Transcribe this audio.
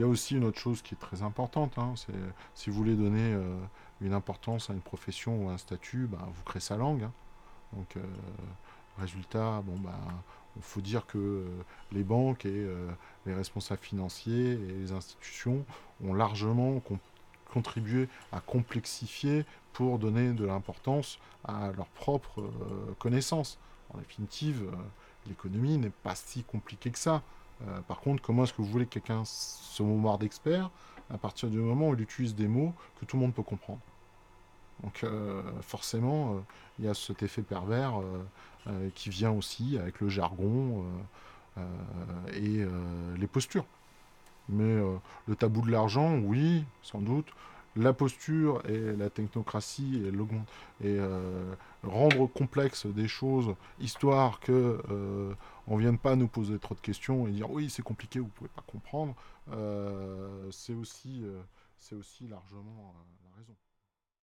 Il y a aussi une autre chose qui est très importante, hein, c'est si vous voulez donner une importance à une profession ou à un statut, bah, vous créez sa langue, hein. Donc, résultat, bon, bah, il faut dire que les banques et les responsables financiers et les institutions ont largement contribué à complexifier pour donner de l'importance à leurs propres connaissances. En définitive, l'économie n'est pas si compliquée que ça. Par contre, comment est-ce que vous voulez que quelqu'un se mémoire d'expert à partir du moment où il utilise des mots que tout le monde peut comprendre? Donc forcément, il y a cet effet pervers qui vient aussi avec le jargon et les postures. Mais le tabou de l'argent, oui, sans doute. La posture et la technocratie et, et rendre complexe des choses, histoire que on vienne pas nous poser trop de questions et dire oui c'est compliqué, vous pouvez pas comprendre, c'est aussi largement la raison.